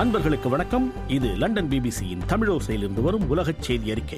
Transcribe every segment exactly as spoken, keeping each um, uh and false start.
அன்பர்களுக்கு வணக்கம். இது லண்டன் பிபிசியின் தமிழோசையிலிருந்து வரும் உலகச் செய்தி அறிக்கை.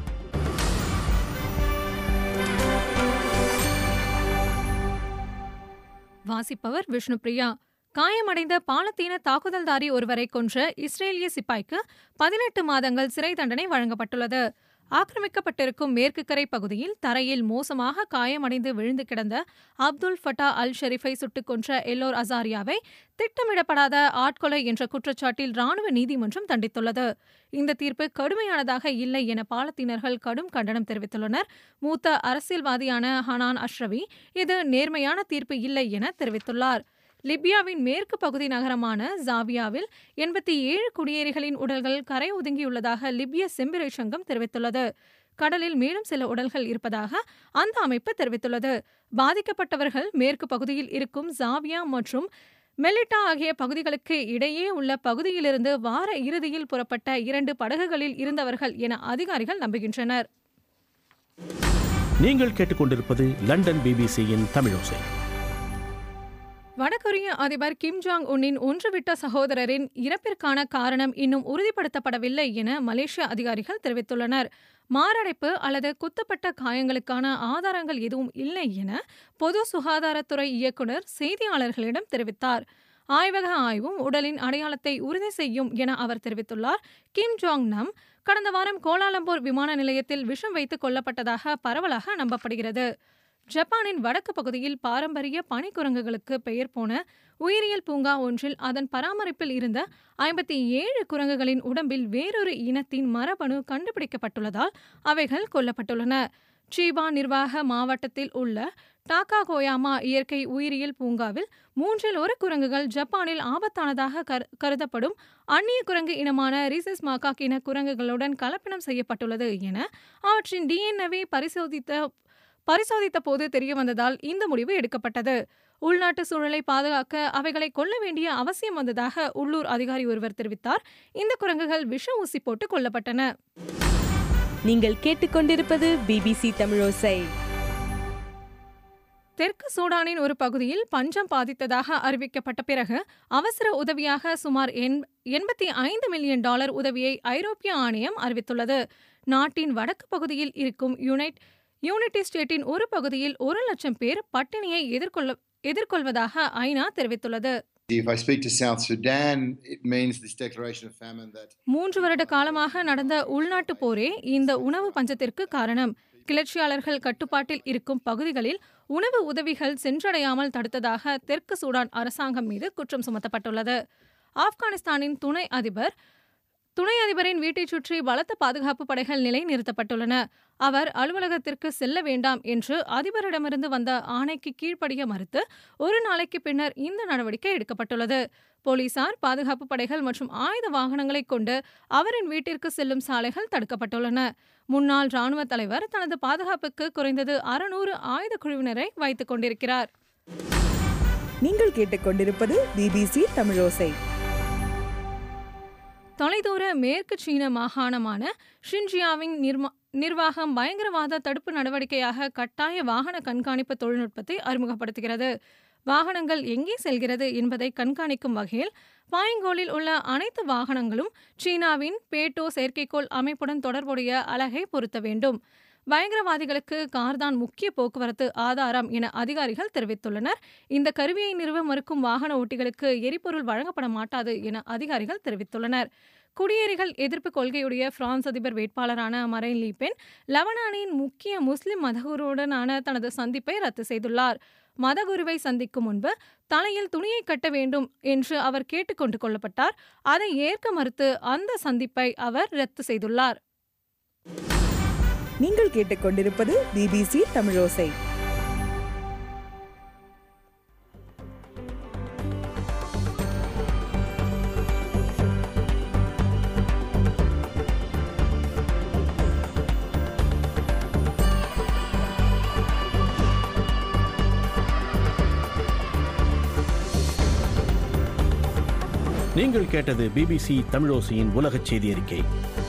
வாசிப்பவர் விஷ்ணுபிரியா. காயமடைந்த பாலத்தீன தாக்குதல்தாரி ஒருவரை கொன்ற இஸ்ரேலிய சிப்பாய்க்கு பதினெட்டு மாதங்கள் சிறை தண்டனை வழங்கப்பட்டுள்ளது. ஆக்கிரமிக்கப்பட்டிருக்கும் மேற்கு கரை பகுதியில் தரையில் மோசமாக காயமடைந்து விழுந்து கிடந்த அப்துல் ஃபட்டா அல் ஷெரீஃபை சுட்டுக் கொன்ற எல்லோர் அசாரியாவை திட்டமிடப்படாத ஆட்கொலை என்ற குற்றச்சாட்டில் ராணுவ நீதிமன்றம் தண்டித்துள்ளது. இந்த தீர்ப்பு கடுமையானதாக இல்லை என பாலத்தீனர்கள் கடும் கண்டனம் தெரிவித்துள்ளனர். மூத்த அரசியல்வாதியான ஹனான் அஷ்ரவி இது நேர்மையான தீர்ப்பு இல்லை என தெரிவித்துள்ளார். லிபியாவின் மேற்கு பகுதி நகரமான ஜாவியாவில் எண்பத்தி ஏழு குடியேறிகளின் உடல்கள் கரை ஒதுங்கியுள்ளதாக லிபிய செம்பிறை சங்கம் தெரிவித்துள்ளது. கடலில் மேலும் சில உடல்கள் இருப்பதாக அந்த அமைப்பு தெரிவித்துள்ளது. பாதிக்கப்பட்டவர்கள் மேற்கு பகுதியில் இருக்கும் ஜாவியா மற்றும் மெலிட்டா ஆகிய பகுதிகளுக்கு இடையே உள்ள பகுதியிலிருந்து வார இறுதியில் புறப்பட்ட இரண்டு படகுகளில் இருந்தவர்கள் என அதிகாரிகள் நம்புகின்றனர். நீங்கள் கேட்டுக்கொண்டிருப்பது லண்டன் பிபிசியின் தமிழோசை. வடகொரிய அதிபர் கிம் ஜாங் உன்னின் ஒன்றுவிட்ட சகோதரரின் இறப்பிற்கான காரணம் இன்னும் உறுதிப்படுத்தப்படவில்லை என மலேசிய அதிகாரிகள் தெரிவித்துள்ளனர். மாரடைப்பு அல்லது குத்தப்பட்ட காயங்களுக்கான ஆதாரங்கள் எதுவும் இல்லை என பொது சுகாதாரத்துறை இயக்குநர் செய்தியாளர்களிடம் தெரிவித்தார். ஆய்வக ஆய்வும் உடலின் அடையாளத்தை உறுதி செய்யும் என அவர் தெரிவித்துள்ளார். கிம் ஜாங் நம் கடந்த வாரம் கோலாலம்பூர் விமான நிலையத்தில் விஷம் வைத்துக் கொல்லப்பட்டதாக பரவலாக நம்பப்படுகிறது. ஜப்பானின் வடக்கு பகுதியில் பாரம்பரிய பனிக்குரங்குகளுக்கு பெயர் போன உயிரியல் பூங்கா ஒன்றில் அதன் பராமரிப்பில் இருந்த ஐம்பத்தி ஏழு குரங்குகளின் உடம்பில் வேறொரு இனத்தின் மரபணு கண்டுபிடிக்கப்பட்டுள்ளதால் அவைகள் கொல்லப்பட்டுள்ளன. சீபா நிர்வாக மாவட்டத்தில் உள்ள டாகாகோயாமா இயற்கை உயிரியல் பூங்காவில் மூன்றில் ஒரு குரங்குகள் ஜப்பானில் ஆபத்தானதாக கருதப்படும் அந்நிய குரங்கு இனமான ரீசஸ் மாகாக் இன குரங்குகளுடன் கலப்பினம் செய்யப்பட்டுள்ளது என அவற்றின் டிஎன்ஏவை பரிசோதித்த பரிசோதித்த போது தெரியவந்ததால் இந்த முடிவு எடுக்கப்பட்டது. உள்நாட்டு சூழலை பாதுகாக்க அவைகளை கொல்ல வேண்டிய அவசியம் வந்ததாக உள்ளூர் அதிகாரி ஒருவர் தெரிவித்தார். இந்த குரங்குகள் விஷ ஊசி போட்டு கொல்லப்பட்டன. நீங்கள் கேட்டுக்கொண்டிருப்பது பிபிசி தமிழோசை. தெற்கு சூடானின் ஒரு பகுதியில் பஞ்சம் பாதித்ததாக அறிவிக்கப்பட்ட பிறகு அவசர உதவியாக சுமார் எண்பத்தி ஐந்து மில்லியன் டாலர் உதவியை ஐரோப்பிய ஆணையம் அறிவித்துள்ளது. நாட்டின் வடக்கு பகுதியில் இருக்கும் யுனைட் யூனிட்டி ஸ்டேட்டின் ஒரு பகுதியில் ஒரு லட்சம் பேர் பட்டினியை எதிர்கொள்ள எதிர்கொள்வதாக ஐநா தெரிவித்துள்ளது. மூன்று வருட காலமாக நடந்த உள்நாட்டு போரே இந்த உணவு பஞ்சத்திற்கு காரணம். கிளர்ச்சியாளர்கள் கட்டுப்பாட்டில் இருக்கும் பகுதிகளில் உணவு உதவிகள் சென்றடையாமல் தடுத்ததாக தெற்கு சூடான் அரசாங்கம் மீது குற்றம் சுமத்தப்பட்டுள்ளது. ஆப்கானிஸ்தானின் துணை அதிபர் துணை அதிபரின் வீட்டை சுற்றி பலத்த பாதுகாப்பு படைகள் நிலைநிறுத்தப்பட்டுள்ளன. அவர் அலுவலகத்திற்கு செல்ல வேண்டாம் என்று அதிபரிடமிருந்து வந்த ஆணைக்கு கீழ்ப்படிய மறுத்து ஒரு நாளைக்கு பின்னர் இந்த நடவடிக்கை எடுக்கப்பட்டுள்ளது. போலீசார், பாதுகாப்பு படைகள் மற்றும் ஆயுத வாகனங்களை கொண்டு அவரின் வீட்டிற்கு செல்லும் சாலைகள் தடுக்கப்பட்டுள்ளன. முன்னாள் ராணுவ தலைவர் தனது பாதுகாப்புக்கு குறைந்தது அறுநூறு ஆயுத குழுவினரை வைத்துக் கொண்டிருக்கிறார். நீங்கள் கேட்டுக்கொண்டிருப்பது பிபிசி தமிழோசை. தொலைதூர மேற்கு சீன மாகாணமான ஷின்ஜியாவின் நிர்வாகம் பயங்கரவாத தடுப்பு நடவடிக்கையாக கட்டாய வாகன கண்காணிப்பு தொழில்நுட்பத்தை அறிமுகப்படுத்துகிறது. வாகனங்கள் எங்கே செல்கிறது என்பதை கண்காணிக்கும் வகையில் பாயங்கோலில் உள்ள அனைத்து வாகனங்களும் சீனாவின் பேட்டோ செயற்கைக்கோள் அமைப்புடன் தொடர்புடைய அலகை பொருத்த வேண்டும். பயங்கரவாதிகளுக்கு கார்தான் முக்கிய போக்குவரத்து ஆதாரம் என அதிகாரிகள் தெரிவித்துள்ளனர். இந்த கருவியை நிறுவ மறுக்கும் வாகன ஓட்டிகளுக்கு எரிபொருள் வழங்கப்பட மாட்டாது என அதிகாரிகள் தெரிவித்துள்ளனர். குடியேறிகள் எதிர்ப்பு கொள்கையுடைய பிரான்ஸ் அதிபர் வேட்பாளரான மரைன் லீ பென் லெபனானின் முக்கிய முஸ்லிம் மதகுருவுடனான தனது சந்திப்பை ரத்து செய்துள்ளார். மதகுருவை சந்திக்கும் முன்பு தலையில் துணியை கட்ட வேண்டும் என்று அவர் கேட்டுக்கொண்டு கொள்ளப்பட்டார். அதை ஏற்க மறுத்து அந்த சந்திப்பை அவர் ரத்து செய்துள்ளார். நீங்கள் கேட்டுக்கொண்டிருப்பது பிபிசி தமிழோசை. நீங்கள் கேட்டது பிபிசி தமிழோசையின் உலகச் செய்தி அறிக்கை.